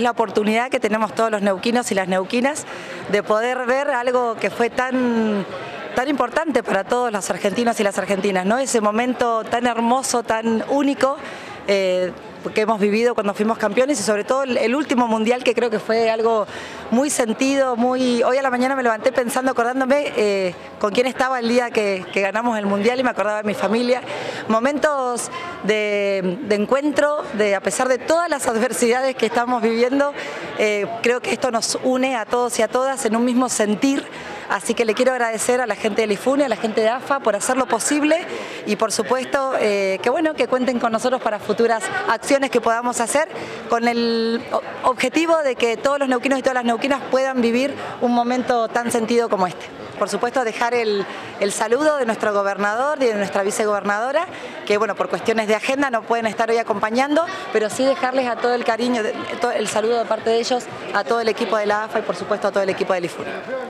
la oportunidad que tenemos todos los neuquinos y las neuquinas de poder ver algo que fue tan importante para todos los argentinos y las argentinas, ¿no? Ese momento tan hermoso, tan único que hemos vivido cuando fuimos campeones, y sobre todo el último mundial, que creo que fue algo muy sentido, muy... Hoy a la mañana me levanté pensando, acordándome con quién estaba el día que ganamos el mundial, y me acordaba de mi familia. Momentos de encuentro, a pesar de todas las adversidades que estamos viviendo, creo que esto nos une a todos y a todas en un mismo sentir. Así que le quiero agradecer a la gente del IFUNE, a la gente de AFA por hacer lo posible, y por supuesto que cuenten con nosotros para futuras acciones que podamos hacer, con el objetivo de que todos los neuquinos y todas las neuquinas puedan vivir un momento tan sentido como este. Por supuesto, dejar el saludo de nuestro gobernador y de nuestra vicegobernadora, que bueno, por cuestiones de agenda no pueden estar hoy acompañando, pero sí dejarles a todo el cariño, el saludo de parte de ellos, a todo el equipo de la AFA y por supuesto a todo el equipo del IFUNE.